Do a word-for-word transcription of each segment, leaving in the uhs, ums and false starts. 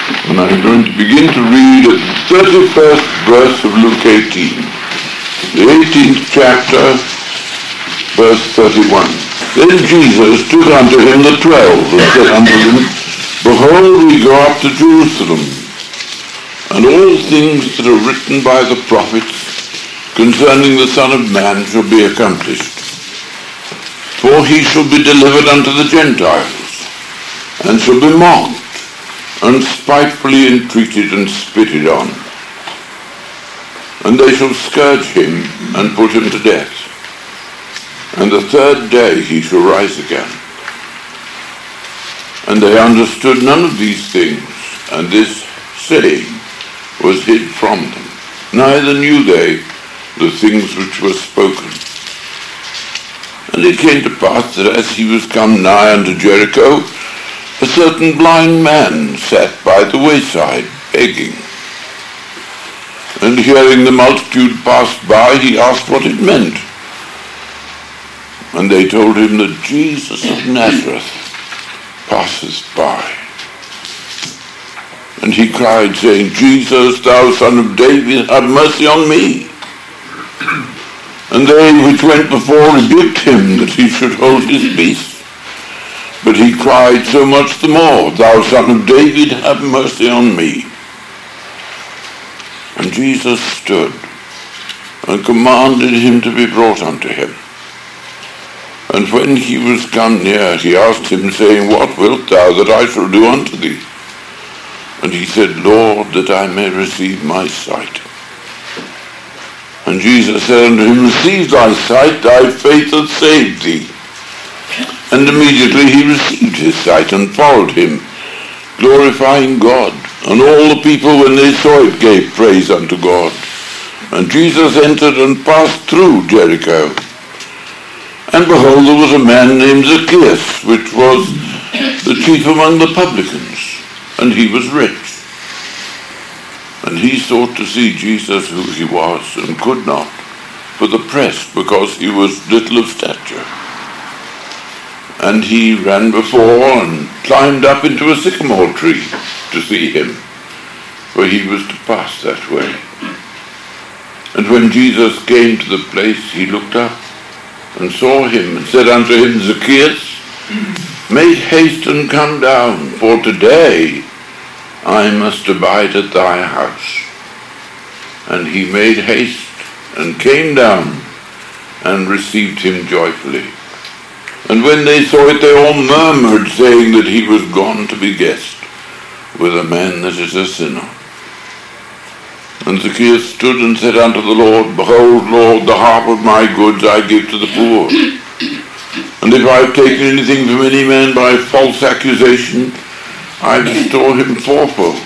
And I'm going to begin to read at the thirty-first verse of Luke eighteen, the eighteenth chapter, verse thirty-one. Then Jesus took unto him the twelve, and said unto them, Behold, we go up to Jerusalem, and all things that are written by the prophets concerning the Son of Man shall be accomplished. For he shall be delivered unto the Gentiles, and shall be mocked, and spitefully entreated and spitted on. And they shall scourge him, and put him to death. And the third day he shall rise again. And they understood none of these things, and this saying was hid from them. Neither knew they the things which were spoken. And it came to pass that as he was come nigh unto Jericho, a certain blind man sat by the wayside, begging. And hearing the multitude pass by, he asked what it meant. And they told him that Jesus of Nazareth passeth by. And he cried, saying, Jesus, thou Son of David, have mercy on me. And they which went before rebuked him that he should hold his peace. But he cried so much the more, Thou Son of David, have mercy on me. And Jesus stood and commanded him to be brought unto him. And when he was come near, he asked him, saying, What wilt thou that I shall do unto thee? And he said, Lord, that I may receive my sight. And Jesus said unto him, Receive thy sight, thy faith hath saved thee. And immediately he received his sight and followed him, glorifying God. And all the people, when they saw it, gave praise unto God. And Jesus entered and passed through Jericho. And behold, there was a man named Zacchaeus, which was the chief among the publicans, and he was rich. And he sought to see Jesus who he was, and could not, for the press, because he was little of stature. And he ran before and climbed up into a sycamore tree to see him, for he was to pass that way. And when Jesus came to the place, he looked up and saw him, and said unto him, Zacchaeus, make haste and come down, for today I must abide at thy house. And he made haste and came down and received him joyfully. And when they saw it, they all murmured, saying that he was gone to be guest with a man that is a sinner. And Zacchaeus stood and said unto the Lord, Behold, Lord, the half of my goods I give to the poor. And if I have taken anything from any man by false accusation, I restore him fourfold.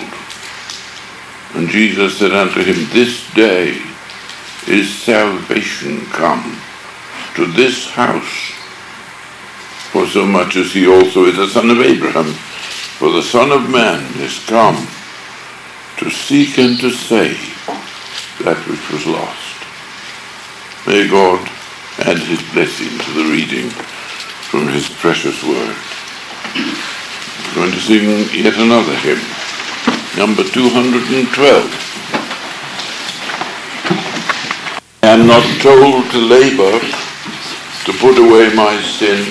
And Jesus said unto him, This day is salvation come to this house, for so much as he also is a son of Abraham. For the Son of Man is come to seek and to save that which was lost. May God add his blessing to the reading from his precious word. We're going to sing yet another hymn, number two hundred twelve. I am not told to labor to put away my sin.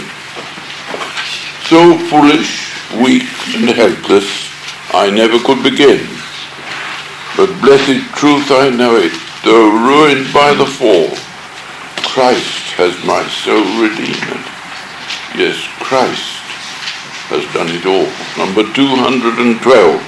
So foolish, weak, and helpless, I never could begin. But blessed truth I know it, though ruined by the fall, Christ has my soul redeemed. Yes, Christ has done it all. Number two hundred twelve.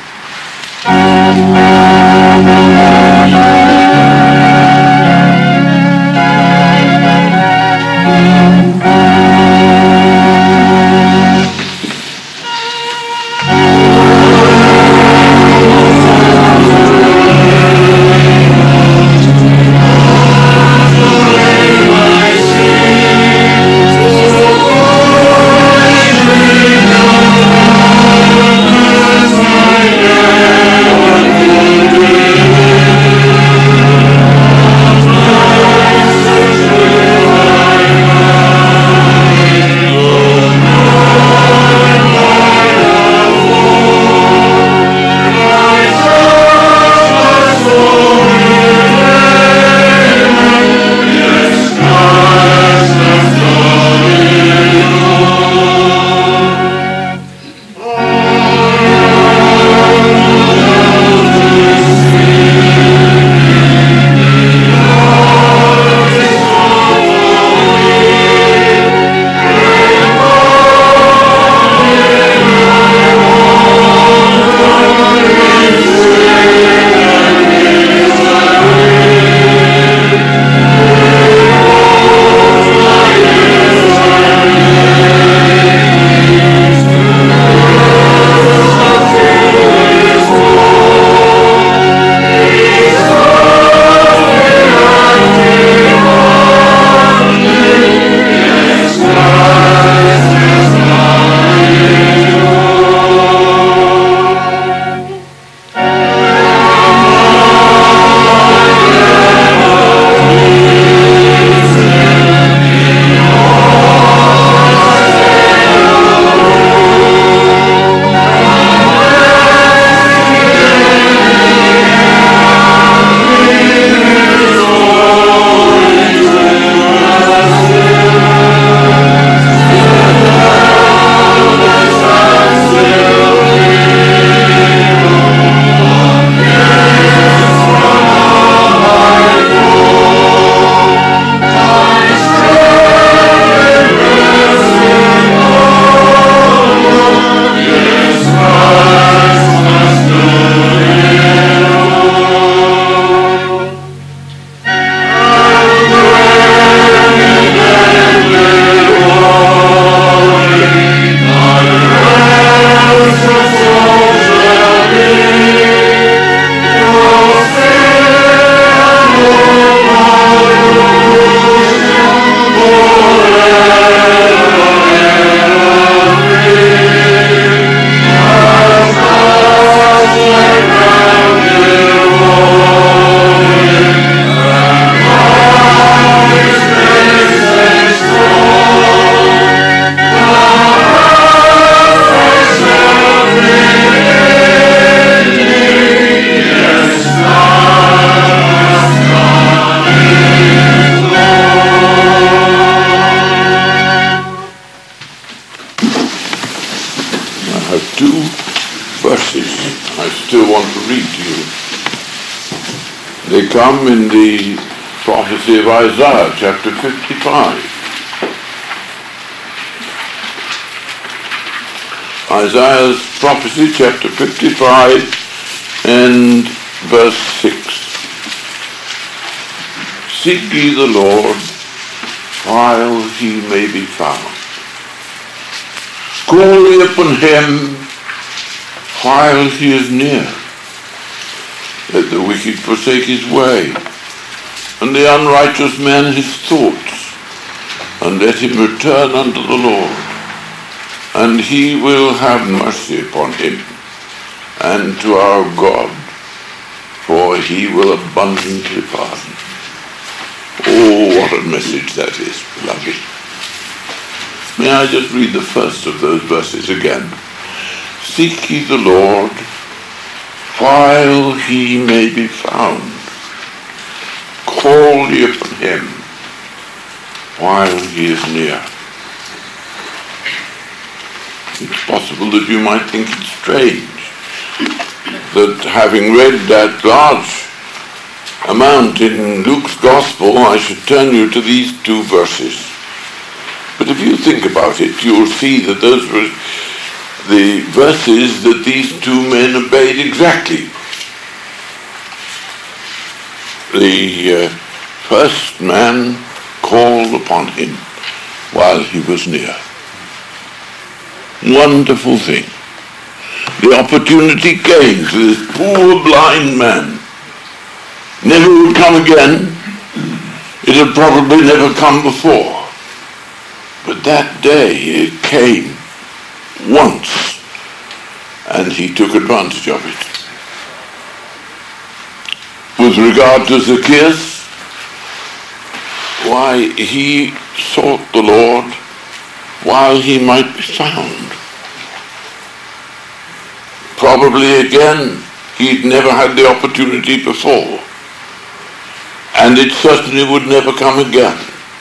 verses I still want to read to you. They come in the prophecy of Isaiah, chapter fifty-five. Isaiah's prophecy, chapter fifty-five, and verse six. Seek ye the Lord while he may be found. Call ye upon him while he is near. Let the wicked forsake his way, and the unrighteous man his thoughts, and let him return unto the Lord, and he will have mercy upon him, and to our God, for he will abundantly pardon. Oh, what a message that is, beloved. May I just read the first of those verses again? Seek ye the Lord while he may be found. Call ye upon him while he is near. It's possible that you might think it strange that having read that large amount in Luke's Gospel, I should turn you to these two verses. But if you think about it, you'll see that those were the verses that these two men obeyed exactly. The uh, first man called upon him while he was near. Wonderful thing. The opportunity came to this poor blind man. Never would come again. It had probably never come before. But that day it came once, and he took advantage of it. With regard to Zacchaeus, why, he sought the Lord while he might be found. Probably again, he'd never had the opportunity before. And it certainly would never come again.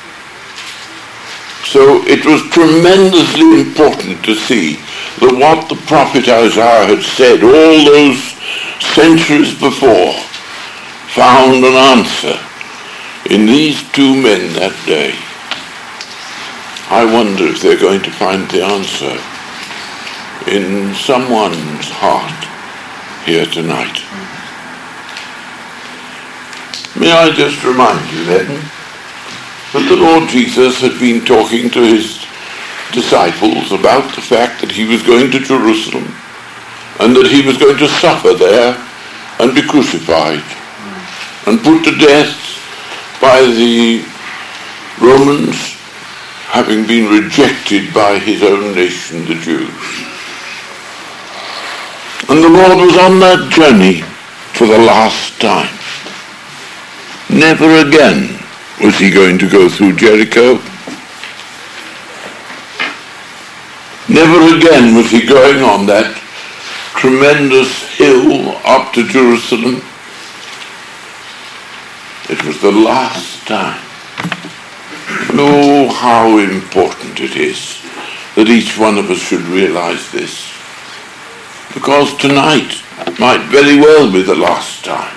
So it was tremendously important to see that what the prophet Isaiah had said all those centuries before found an answer in these two men that day. I wonder if they're going to find the answer in someone's heart here tonight. May I just remind you then that the Lord Jesus had been talking to his disciples about the fact that he was going to Jerusalem and that he was going to suffer there and be crucified and put to death by the Romans, having been rejected by his own nation, the Jews. And the Lord was on that journey for the last time. Never again was he going to go through Jericho. Never again was he going on that tremendous hill up to Jerusalem. It was the last time. Oh, how important it is that each one of us should realize this. Because tonight might very well be the last time.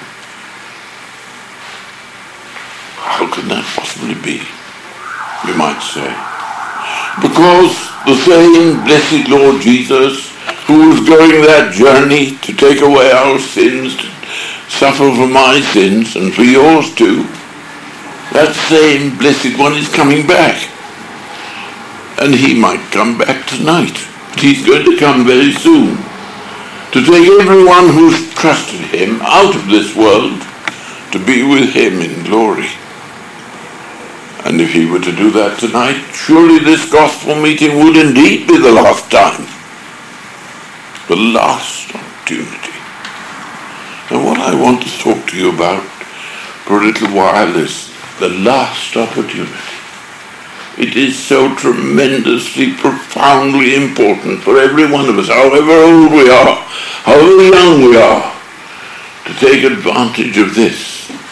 How can that possibly be, you might say? Because the same blessed Lord Jesus, who was going that journey to take away our sins, to suffer for my sins and for yours too, that same blessed one is coming back. And he might come back tonight, but he's going to come very soon to take everyone who's trusted him out of this world to be with him in glory. And if he were to do that tonight, surely this gospel meeting would indeed be the last time. The last opportunity. And what I want to talk to you about for a little while is the last opportunity. It is so tremendously, profoundly important for every one of us, however old we are, however young we are, to take advantage of this.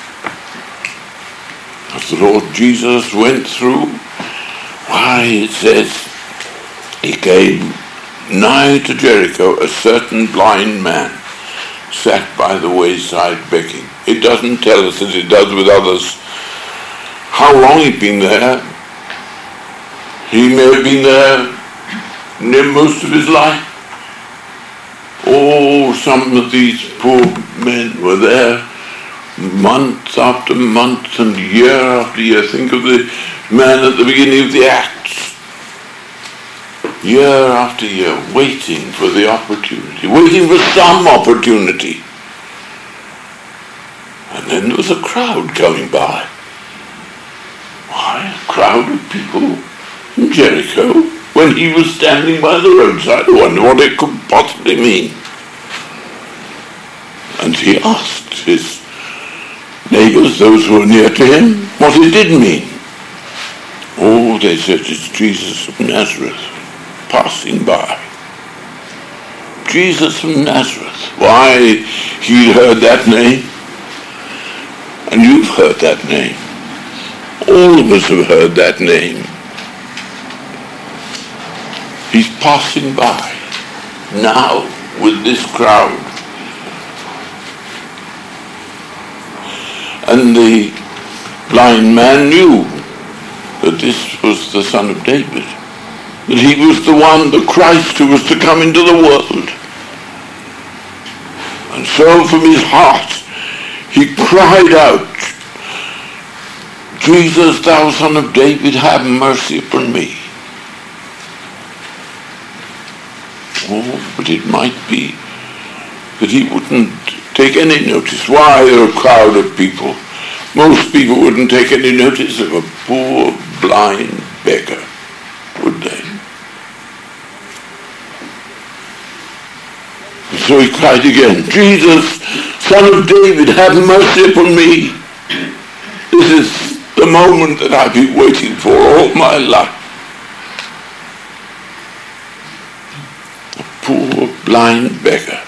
As the Lord Jesus went through, why, it says, he came nigh to Jericho, a certain blind man sat by the wayside begging. It doesn't tell us, as it does with others, how long he'd been there. He may have been there near most of his life. Oh, some of these poor men were there month after month and year after year. Think of the man at the beginning of the Acts. Year after year, waiting for the opportunity, waiting for some opportunity. And then there was a crowd coming by. Why, a crowd of people in Jericho when he was standing by the roadside. I wonder what it could possibly mean. And he asked his neighbors, those who were near to him, what it did mean. Oh, they said, it's Jesus of Nazareth passing by. Jesus of Nazareth. Why, he'd heard that name. And you've heard that name. All of us have heard that name. He's passing by now with this crowd. And the blind man knew that this was the Son of David, that he was the one, the Christ, who was to come into the world. And so from his heart he cried out, Jesus, thou Son of David, have mercy upon me. Oh, but it might be that he wouldn't take any notice. Why, there are a crowd of people. Most people wouldn't take any notice of a poor, blind beggar, would they? So he cried again, Jesus, Son of David, have mercy upon me. This is the moment that I've been waiting for all my life. A poor, blind beggar.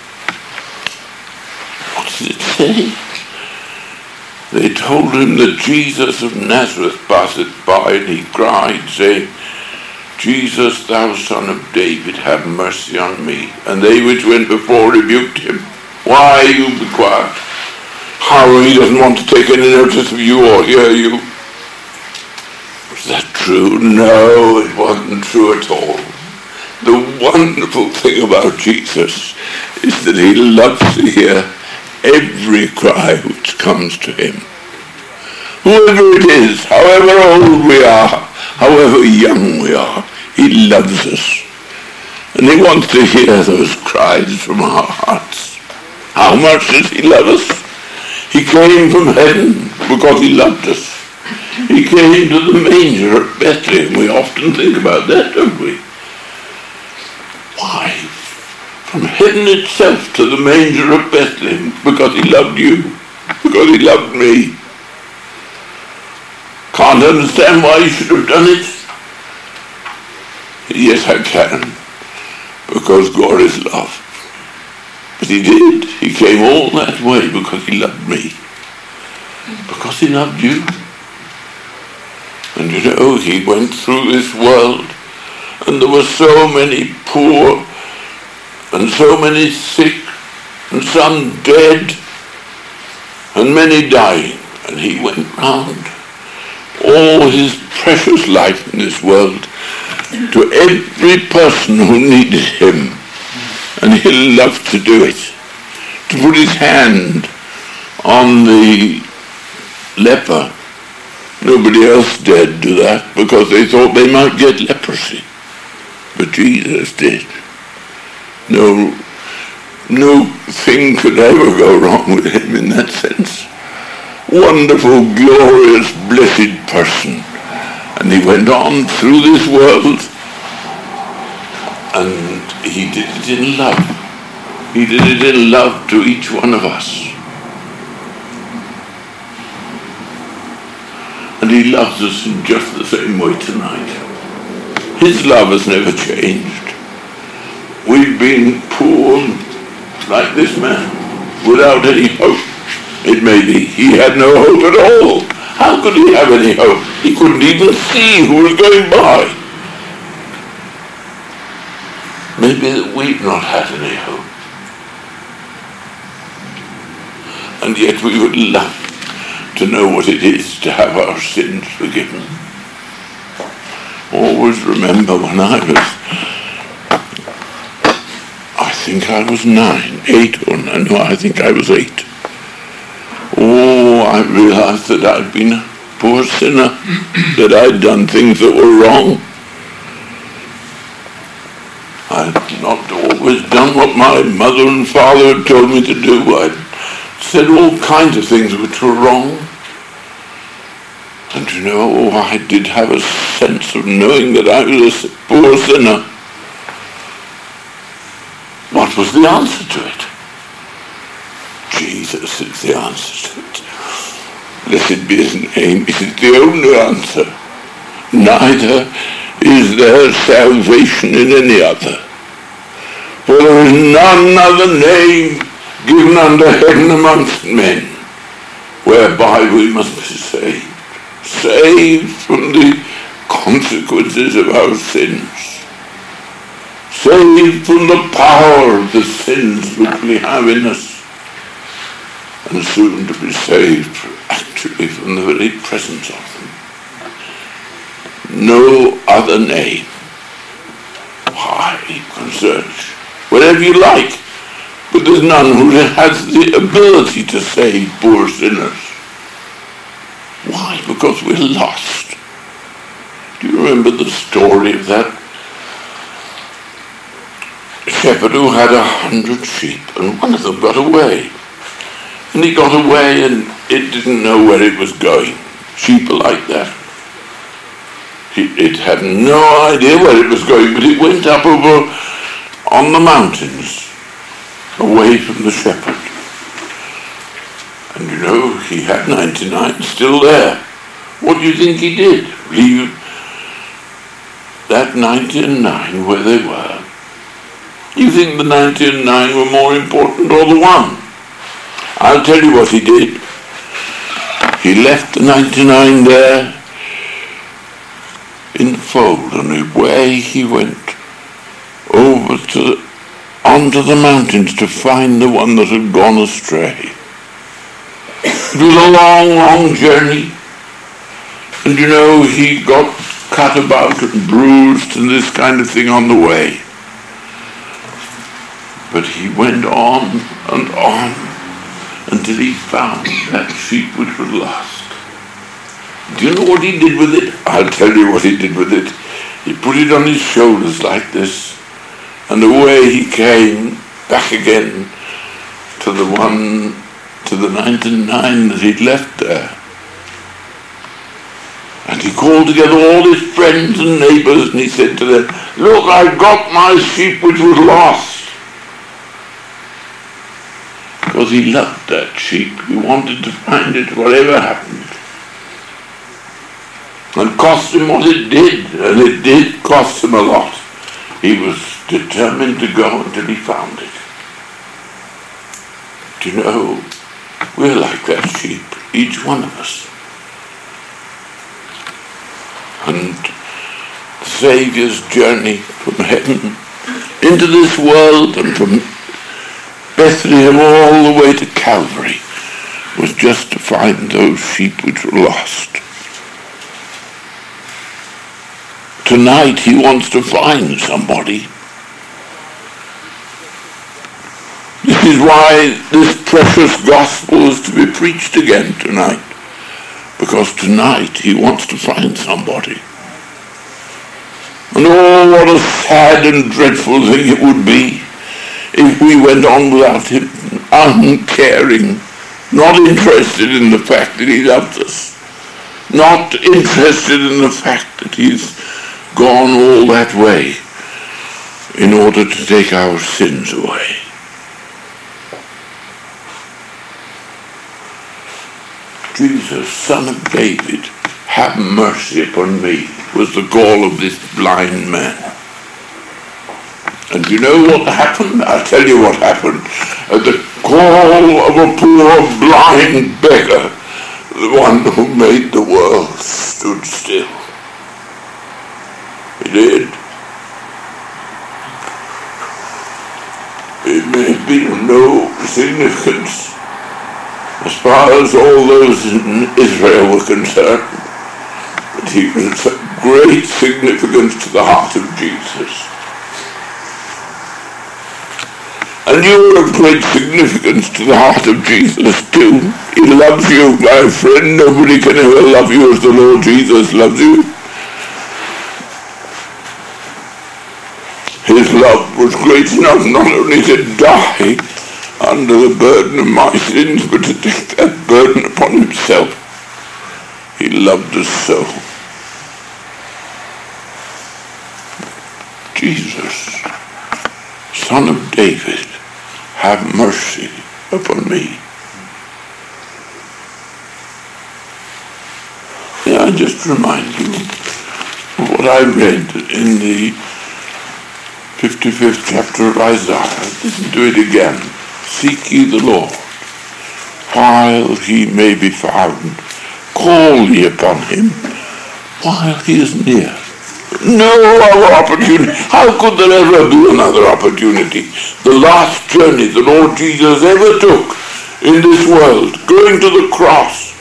What does it say? They told him that Jesus of Nazareth passeth by, and he cried, saying, Jesus, thou Son of David, have mercy on me. And they which went before rebuked him. Why, you be quiet? How, he doesn't want to take any notice of you or hear you. Was that true? No, it wasn't true at all. The wonderful thing about Jesus is that he loves to hear every cry which comes to him. Whoever it is, however old we are, however young we are, he loves us. And he wants to hear those cries from our hearts. How much does he love us? He came from heaven because he loved us. He came to the manger at Bethlehem. We often think about that, don't we? Why? From heaven itself to the manger of Bethlehem, because he loved you, because he loved me. Can't understand why he should have done it? Yes, I can, because God is love. But he did. He came all that way because he loved me, because he loved you. And you know, he went through this world, and there were so many poor, and so many sick, and some dead, and many dying. And he went round all his precious life in this world to every person who needed him. And he loved to do it. To put his hand on the leper. Nobody else dared do that because they thought they might get leprosy. But Jesus did. No, no thing could ever go wrong with him in that sense. Wonderful, glorious, blessed person. And he went on through this world, and he did it in love. He did it in love to each one of us. And he loves us in just the same way tonight. His love has never changed. We've been poor like this man, without any hope, it may be. He had no hope at all. How could he have any hope? He couldn't even see who was going by. maybe that we've not had any hope. And yet we would love to know what it is to have our sins forgiven. Always remember when I was, I think I was nine, eight or nine, no, I think I was eight. Oh, I realized that I'd been a poor sinner, that I'd done things that were wrong. I'd not always done what my mother and father had told me to do. I'd said all kinds of things which were wrong. And you know, oh, I did have a sense of knowing that I was a poor sinner. What was the answer to it? Jesus is the answer to it. Blessed be his name. It is the only answer. Neither is there salvation in any other. For there is none other name given under heaven amongst men whereby we must be saved. Saved from the consequences of our sins. Saved from the power of the sins which we have in us. And soon to be saved actually from the very presence of them. No other name. Why, you can search wherever you like, but there's none who has the ability to save poor sinners. Why? Because we're lost. Do you remember the story of that shepherd who had a hundred sheep and one of them got away? And he got away and it didn't know where it was going. Sheep are like that. It had no idea where it was going, but it went up over on the mountains, away from the shepherd. And you know, he had ninety-nine still there. What do you think he did? Leave that ninety-nine where they were? You think the ninety-nine were more important or the one? I'll tell you what he did. He left the ninety-nine there in the fold, and away he went over to the, onto the mountains to find the one that had gone astray. It was a long, long journey, and you know, he got cut about and bruised and this kind of thing on the way. But he went on and on until he found that sheep which was lost. Do you know what he did with it? I'll tell you what he did with it. He put it on his shoulders like this, and away he came back again to the one, to the ninety-nine that he'd left there. And he called together all his friends and neighbors, and he said to them, "Look, I've got my sheep which was lost." Because he loved that sheep. He wanted to find it whatever happened. And cost him what it did, and it did cost him a lot. He was determined to go until he found it. Do you know, we're like that sheep, each one of us. And the Saviour's journey from heaven into this world and from Bethlehem all the way to Calvary was just to find those sheep which were lost. Tonight he wants to find somebody. This is why this precious gospel is to be preached again tonight. Because tonight he wants to find somebody. And oh, what a sad and dreadful thing it would be if we went on without him, uncaring, not interested in the fact that he loves us, not interested in the fact that he's gone all that way in order to take our sins away. Jesus, Son of David, have mercy upon me, was the call of this blind man. And you know what happened? I'll tell you what happened. At the call of a poor blind beggar, the one who made the world stood still. He did. be no significance as far as all those in Israel were concerned, but he was of great significance to the heart of Jesus. And you are of great significance to the heart of Jesus too. He loves you, my friend. Nobody can ever love you as the Lord Jesus loves you. His love was great enough not only to die under the burden of my sins, but to take that burden upon himself. He loved us so. Jesus, Son of David, have mercy upon me. May I just remind you of what I read in the fifty-fifth chapter of Isaiah. Listen to it again. Seek ye the Lord while he may be found. Call ye upon him while he is near. No other opportunity. How could there ever be another opportunity? The last journey the Lord Jesus ever took in this world, going to the cross.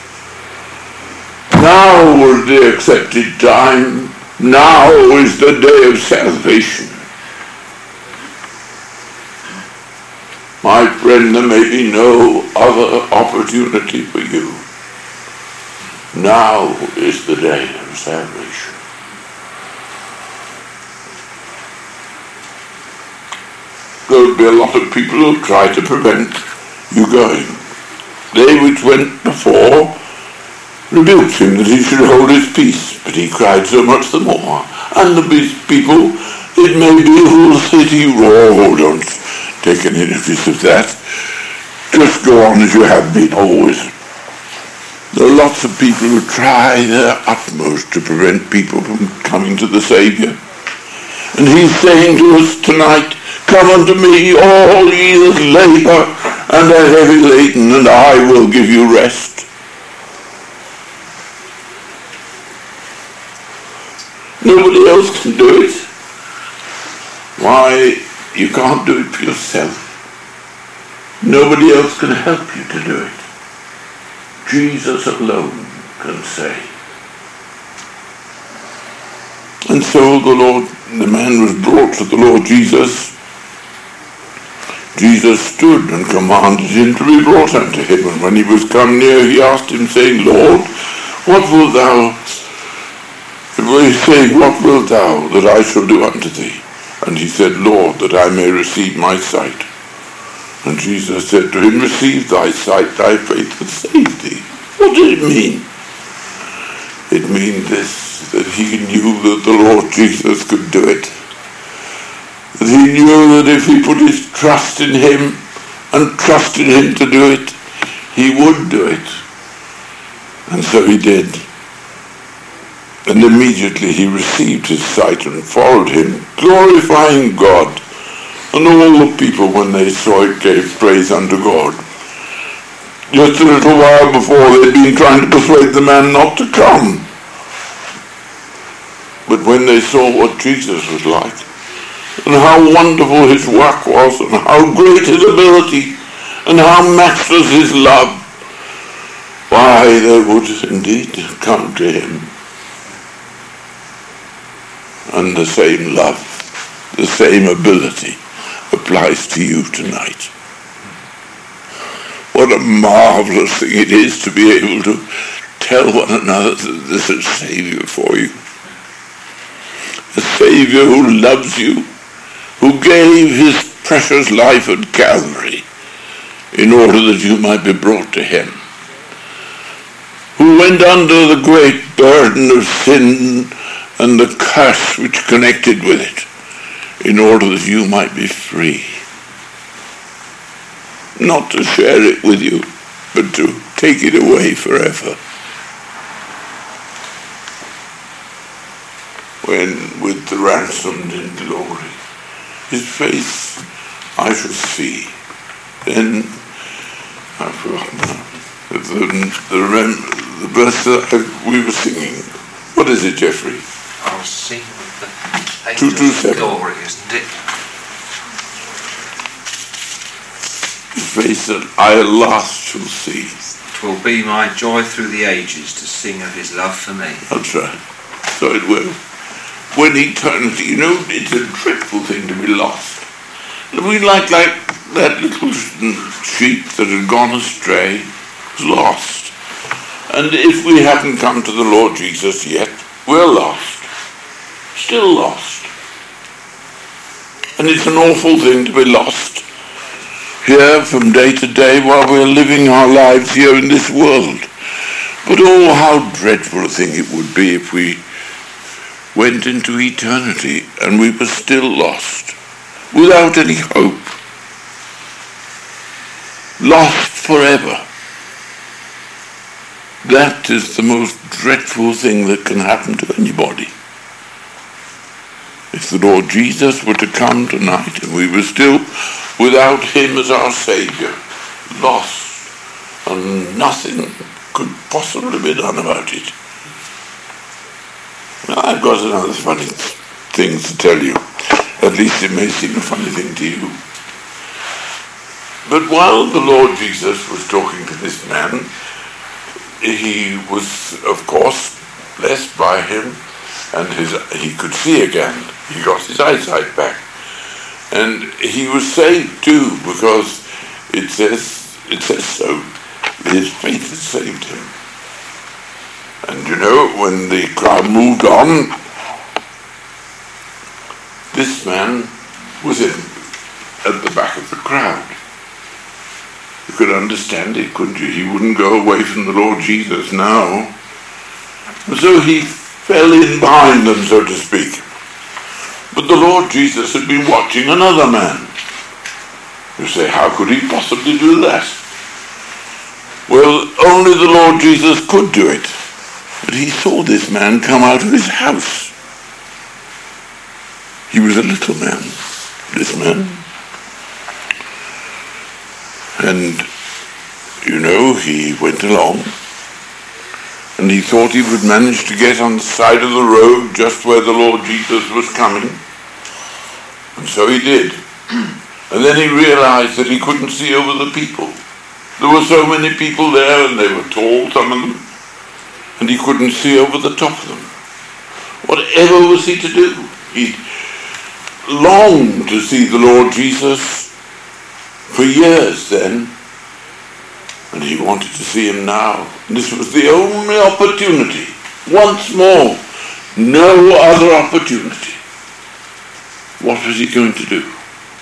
Now was the accepted time. Now is the day of salvation. My friend, there may be no other opportunity for you. Now is the day of salvation. There will be a lot of people who try to prevent you going. They which went before rebuked him that he should hold his peace, but he cried so much the more. And the people, it may be, who will say to you, oh, don't take any notice of that. Just go on as you have been always. There are lots of people who try their utmost to prevent people from coming to the Saviour. And he's saying to us tonight, come unto me, all ye that labour and are heavy laden, and I will give you rest. Nobody else can do it. Why, you can't do it for yourself. Nobody else can help you to do it. Jesus alone can save. And so the Lord, the man was brought to the Lord Jesus. Jesus stood and commanded him to be brought unto him. And when he was come near, he asked him, saying, Lord, what wilt thou? He saying, what wilt thou that I shall do unto thee? And he said, Lord, that I may receive my sight. And Jesus said to him, receive thy sight, thy faith hath saved thee. What did it mean? It means this, that he knew that the Lord Jesus could do it. That he knew that if he put his trust in him and trusted him to do it, he would do it. And so he did. And immediately he received his sight and followed him, glorifying God. And all the people, when they saw it, gave praise unto God. Just a little while before, they'd been trying to persuade the man not to come. But when they saw what Jesus was like, and how wonderful his work was, and how great his ability, and how matchless his love, why, they would indeed come to him. And the same love, the same ability applies to you tonight. What a marvelous thing it is to be able to tell one another that there's a Saviour for you. A Saviour who loves you, who gave his precious life at Calvary in order that you might be brought to him, who went under the great burden of sin and the curse which connected with it in order that you might be free. Not to share it with you, but to take it away forever. When with the ransomed in glory, his face I shall see. Then I've forgotten the, the, the, the verse that we were singing. What is it, Jeffrey? I'll sing the two two seven. Glory, isn't it? face that I at last shall see. Will be my joy through the ages to sing of his love for me. That's right. So it will. When eternity, you know, it's a dreadful thing to be lost. We like like that little sheep that had gone astray, was lost. And if we haven't come to the Lord Jesus yet, we're lost. Still lost. And it's an awful thing to be lost here from day to day while we're living our lives here in this world. But oh, how dreadful a thing it would be if we went into eternity and we were still lost, without any hope, lost forever. That is the most dreadful thing that can happen to anybody. If the Lord Jesus were to come tonight and we were still without him as our Saviour, lost, and nothing could possibly be done about it. Now, I've got another funny thing to tell you. At least it may seem a funny thing to you. But while the Lord Jesus was talking to this man, he was, of course, blessed by him, and his he could see again. He got his eyesight back. And he was saved too, because it says it says so. His faith had saved him. And you know, when the crowd moved on, this man was in at the back of the crowd. You could understand it, couldn't you? He wouldn't go away from the Lord Jesus now. And so he fell in behind them, so to speak. But the Lord Jesus had been watching another man. You say, how could he possibly do that? Well, only the Lord Jesus could do it. But he saw this man come out of his house. He was a little man, this man. And, you know, he went along, and he thought he would manage to get on the side of the road just where the Lord Jesus was coming. And so he did. And then he realized that he couldn't see over the people. There were so many people there, and they were tall, some of them, and he couldn't see over the top of them. Whatever was he to do? He longed to see the Lord Jesus for years then, and he wanted to see him now. And this was the only opportunity. Once more, no other opportunity. What was he going to do?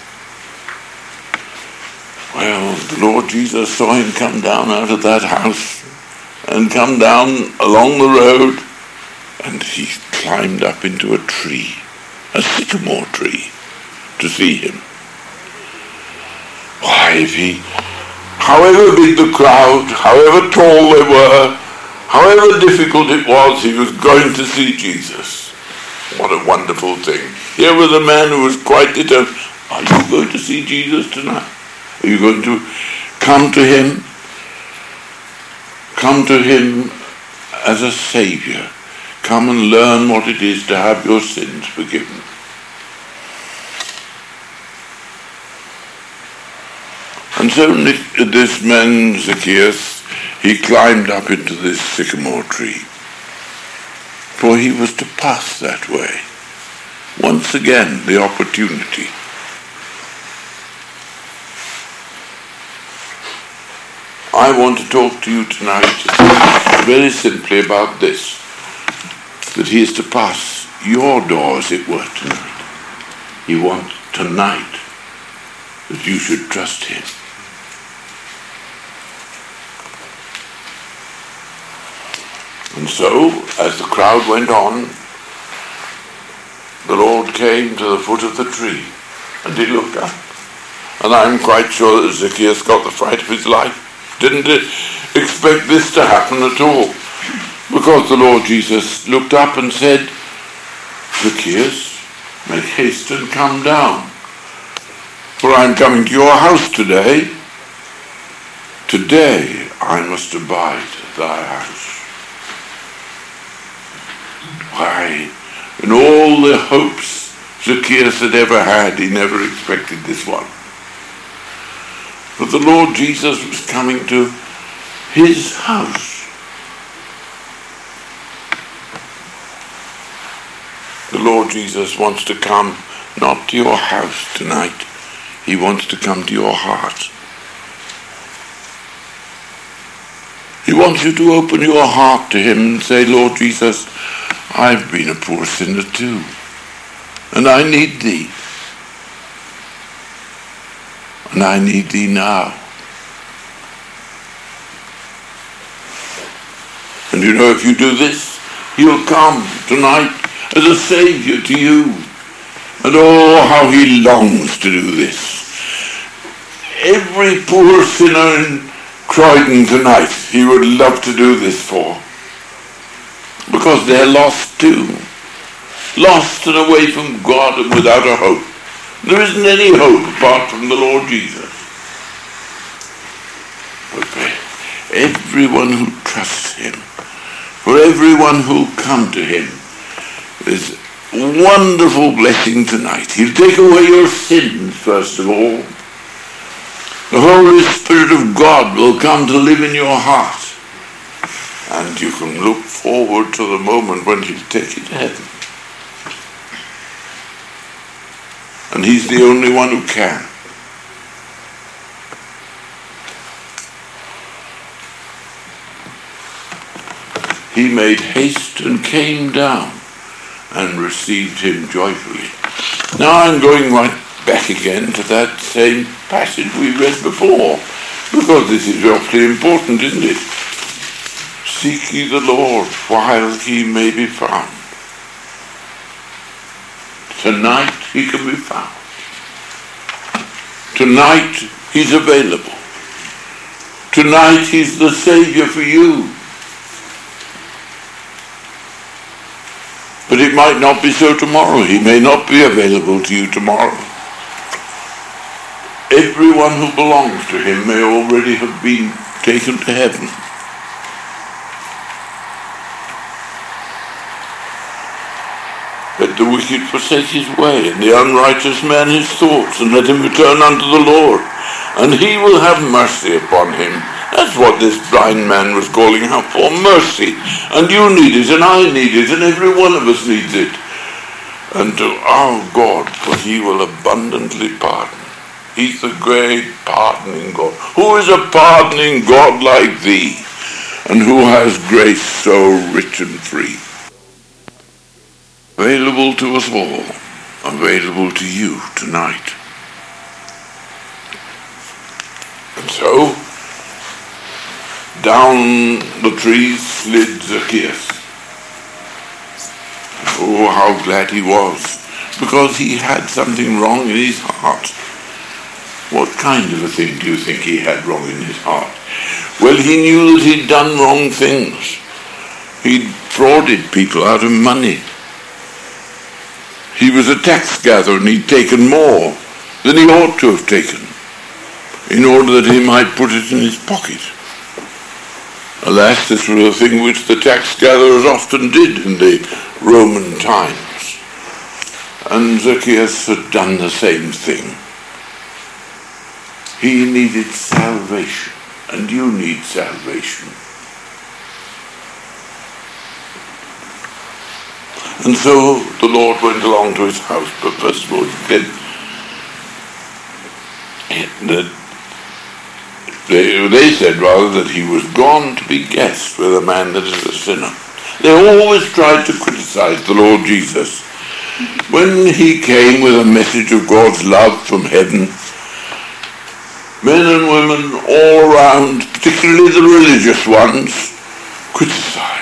Well, the Lord Jesus saw him come down out of that house and come down along the road, and he climbed up into a tree, a sycamore tree, to see him. Why, if he, however big the crowd, however tall they were, however difficult it was, he was going to see Jesus. What a wonderful thing. Here was a man who was quite determined. Are you going to see Jesus tonight? Are you going to come to him? Come to him as a Saviour. Come and learn what it is to have your sins forgiven. And so this man, Zacchaeus, he climbed up into this sycamore tree, for he was to pass that way. Once again, the opportunity. I want to talk to you tonight very simply about this, that he is to pass your door, as it were, tonight. He wants tonight that you should trust him. And so, as the crowd went on, the Lord came to the foot of the tree, and he looked up. And I'm quite sure that Zacchaeus got the fright of his life. Didn't expect this to happen at all. Because the Lord Jesus looked up and said, Zacchaeus, make haste and come down, for I am coming to your house today. Today I must abide at thy house. Why, in all the hopes Zacchaeus had ever had, he never expected this one. But the Lord Jesus was coming to his house. The Lord Jesus wants to come not to your house tonight. He wants to come to your heart. He wants you to open your heart to him and say, Lord Jesus, I've been a poor sinner too, and I need thee. And I need thee now. And you know, if you do this, he'll come tonight as a Saviour to you. And oh, how he longs to do this. Every poor sinner in Croydon tonight, he would love to do this for. Because they're lost too. Lost and away from God and without a hope. There isn't any hope apart from the Lord Jesus. But for everyone who trusts him, for everyone who will come to him, there's a wonderful blessing tonight. He'll take away your sins, first of all. The Holy Spirit of God will come to live in your heart. And you can look forward to the moment when he'll take you to heaven. And he's the only one who can. He made haste and came down and received him joyfully. Now I'm going right back again to that same passage we read before, because this is awfully important, isn't it? Seek ye the Lord while he may be found. Tonight he can be found. Tonight he's available. Tonight he's the Saviour for you. But it might not be so tomorrow. He may not be available to you tomorrow. Everyone who belongs to him may already have been taken to heaven. Let the wicked forsake his way, and the unrighteous man his thoughts, and let him return unto the Lord, and he will have mercy upon him. That's what this blind man was calling out for, mercy. And you need it, and I need it, and every one of us needs it. And to our God, for he will abundantly pardon. He's the great pardoning God. Who is a pardoning God like thee, and who has grace so rich and free? Available to us all, available to you tonight. And so, down the trees slid Zacchaeus. Oh, how glad he was, because he had something wrong in his heart. What kind of a thing do you think he had wrong in his heart? Well, he knew that he'd done wrong things. He'd frauded people out of money. He was a tax gatherer, and he'd taken more than he ought to have taken, in order that he might put it in his pocket. Alas, this was a thing which the tax gatherers often did in the Roman times. And Zacchaeus had done the same thing. He needed salvation, and you need salvation. And so the Lord went along to his house, but first of all he said that They, they said rather that he was gone to be guest with a man that is a sinner. They always tried to criticize the Lord Jesus. When he came with a message of God's love from heaven, men and women all around, particularly the religious ones, criticized.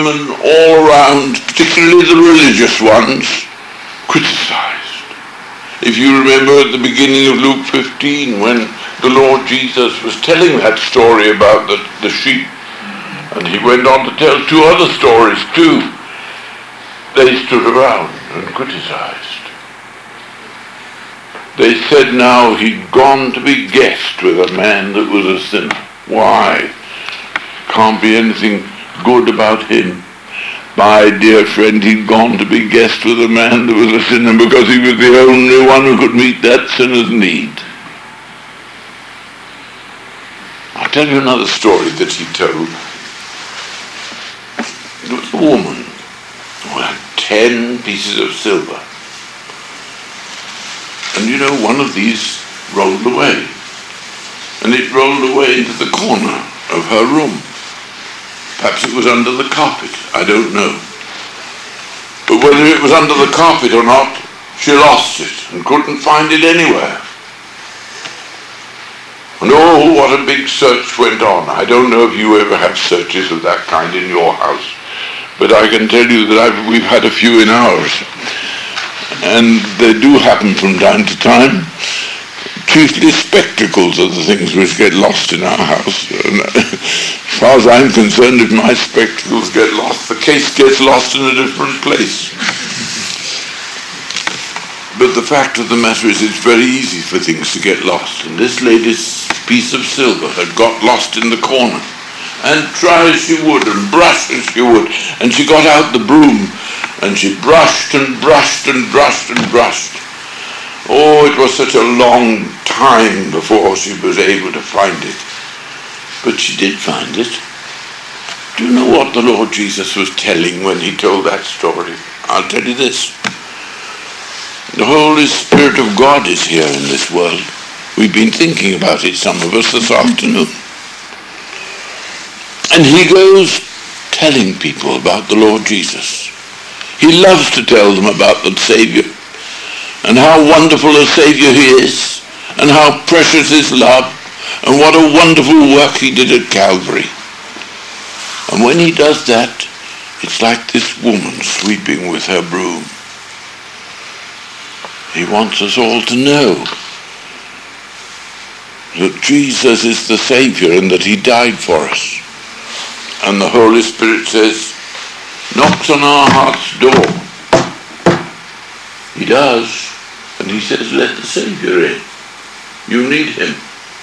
women all around, particularly the religious ones, criticized. If you remember at the beginning of Luke fifteen, when the Lord Jesus was telling that story about the, the sheep, and he went on to tell two other stories too, they stood around and criticized. They said now he'd gone to be guest with a man that was a sinner. Why? Can't be anything good about him. My dear friend, he'd gone to be guest with a man that was a sinner because he was the only one who could meet that sinner's need. I'll tell you another story that he told. There was a woman who had ten pieces of silver. And you know, one of these rolled away. And it rolled away into the corner of her room. Perhaps it was under the carpet, I don't know. But whether it was under the carpet or not, she lost it and couldn't find it anywhere. And oh, what a big search went on. I don't know if you ever have searches of that kind in your house, but I can tell you that I've, we've had a few in ours. And they do happen from time to time. Chiefly spectacles are the things which get lost in our house. And as far as I'm concerned, if my spectacles get lost, the case gets lost in a different place. But the fact of the matter is it's very easy for things to get lost. And this lady's piece of silver had got lost in the corner. And try as she would and brush as she would. And she got out the broom and she brushed and brushed and brushed and brushed. Oh, it was such a long time before she was able to find it. But she did find it. Do you know what the Lord Jesus was telling when he told that story? I'll tell you this. The Holy Spirit of God is here in this world. We've been thinking about it, some of us, this afternoon. And he goes telling people about the Lord Jesus. He loves to tell them about the Savior and how wonderful a Savior he is and how precious his love and what a wonderful work he did at Calvary. And when he does that, it's like this woman sweeping with her broom. He wants us all to know that Jesus is the Savior and that he died for us. And the Holy Spirit says, knocks on our heart's door. He does. And he says, let the Savior in. You need him.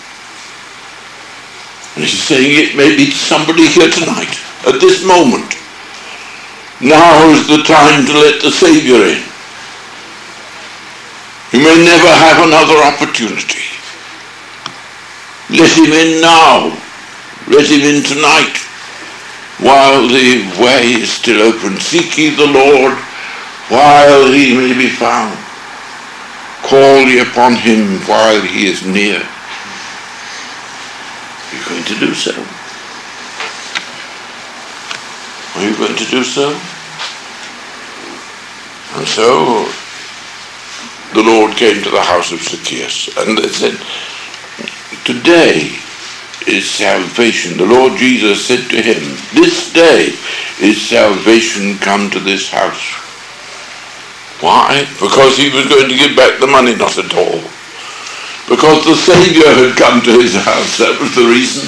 And he's saying it may be somebody here tonight, at this moment. Now is the time to let the Savior in. You may never have another opportunity. Let him in now. Let him in tonight, while the way is still open. Seek ye the Lord while he may be found. Call ye upon him while he is near. Are you going to do so? Are you going to do so? And so the Lord came to the house of Zacchaeus, and they said, today is salvation. The Lord Jesus said to him, this day is salvation come to this house. Why? Because he was going to give back the money? Not at all. Because the Savior had come to his house. That was the reason.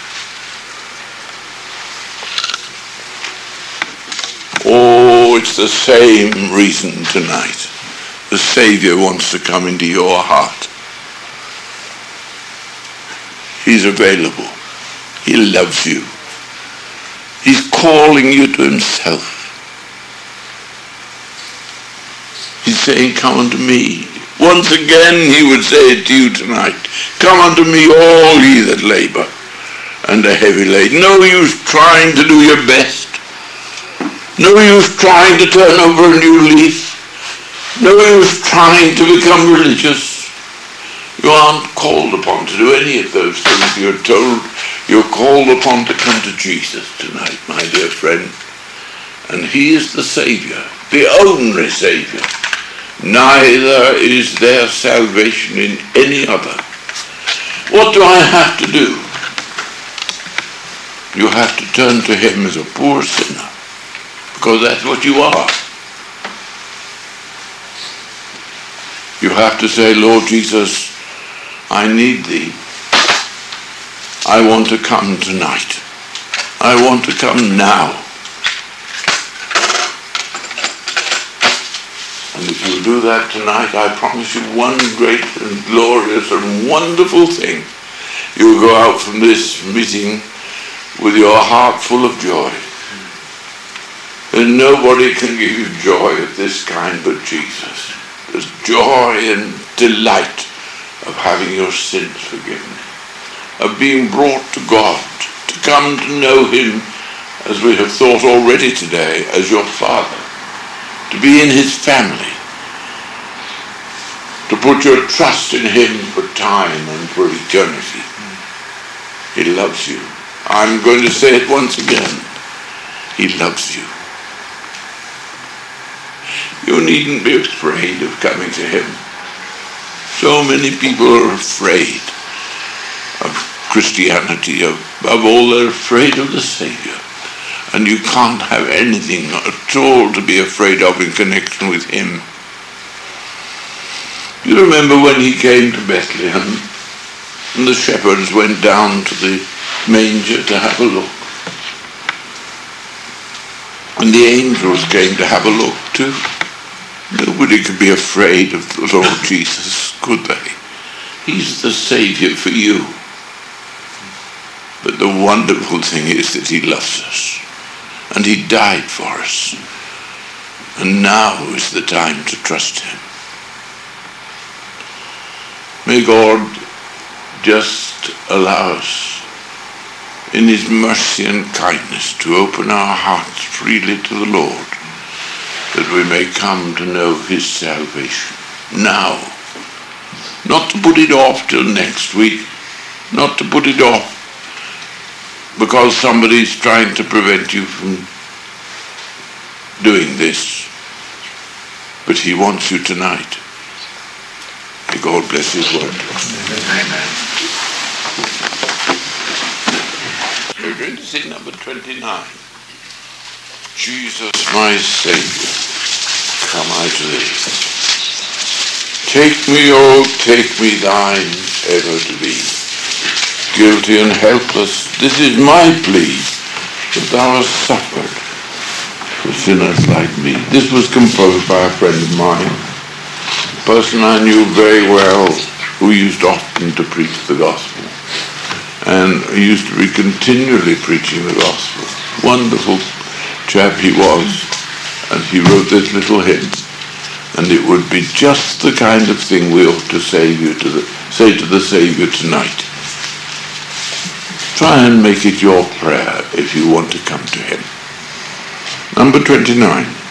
Oh, it's the same reason tonight. The Savior wants to come into your heart. He's available. He loves you. He's calling you to himself. He's saying, come unto me. Once again, he would say it to you tonight. Come unto me, all ye that labor and are heavy laden. No use trying to do your best. No use trying to turn over a new leaf. No use trying to become religious. You aren't called upon to do any of those things. You're told you're called upon to come to Jesus tonight, my dear friend. And he is the Savior, the only Savior. Neither is there salvation in any other. What do I have to do? You have to turn to him as a poor sinner because that's what you are. You have to say, Lord Jesus, I need thee. I want to come tonight. I want to come now. And if you do that tonight, I promise you one great and glorious and wonderful thing. You'll go out from this meeting with your heart full of joy. And nobody can give you joy of this kind but Jesus. There's joy and delight of having your sins forgiven, of being brought to God, to come to know him, as we have thought already today, as your Father, to be in his family, to put your trust in him for time and for eternity. He loves you. I'm going to say it once again. He loves you. You needn't be afraid of coming to him. So many people are afraid of Christianity. Above all, they're afraid of the Savior. And you can't have anything at all to be afraid of in connection with him. You remember when he came to Bethlehem and the shepherds went down to the manger to have a look. And the angels came to have a look too. Nobody could be afraid of the Lord Jesus, could they? He's the Savior for you. But the wonderful thing is that he loves us. And he died for us. And now is the time to trust him. May God just allow us, in his mercy and kindness, to open our hearts freely to the Lord, that we may come to know his salvation now. Not to put it off till next week, not to put it off because somebody's trying to prevent you from doing this, but he wants you tonight. May God bless his word. Amen. We're going to sing number twenty-nine. Jesus, my Savior, come I to thee. Take me, oh, take me thine ever to be. Guilty and helpless, this is my plea, that thou hast suffered for sinners like me. This was composed by a friend of mine, a person I knew very well, who used often to preach the gospel. And he used to be continually preaching the gospel. Wonderful chap he was, and he wrote this little hymn, and it would be just the kind of thing we ought to say, you to the, say to the Savior tonight. Try and make it your prayer if you want to come to him. Number twenty-nine.